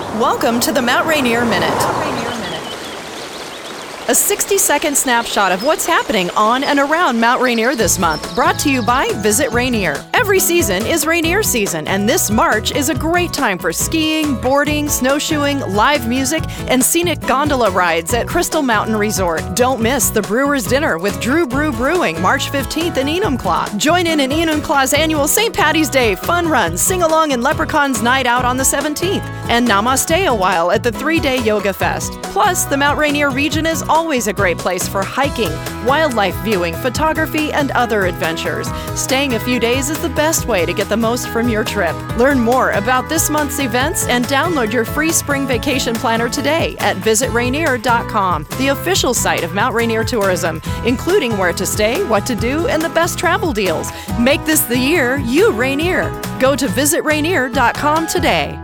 Welcome to the Mount Rainier Minute. A 60-second snapshot of what's happening on and around Mount Rainier this month, brought to you by Visit Rainier. Every season is Rainier season, and this March is a great time for skiing, boarding, snowshoeing, live music, and scenic gondola rides at Crystal Mountain Resort. Don't miss the Brewers Dinner with Drew Brew Brewing, March 15th in Enumclaw. Join in Enumclaw's annual St. Patty's Day fun run, sing-along, and Leprechaun's Night Out on the 17th, and Namaste a while at the 3-day Yoga Fest. Plus, the Mount Rainier region is always a great place for hiking, wildlife viewing, photography, and other adventures. Staying a few days is the best way to get the most from your trip. Learn more about this month's events and download your free spring vacation planner today at visitrainier.com, the official site of Mount Rainier Tourism, including where to stay, what to do, and the best travel deals. Make this the year you Rainier. Go to visitrainier.com today.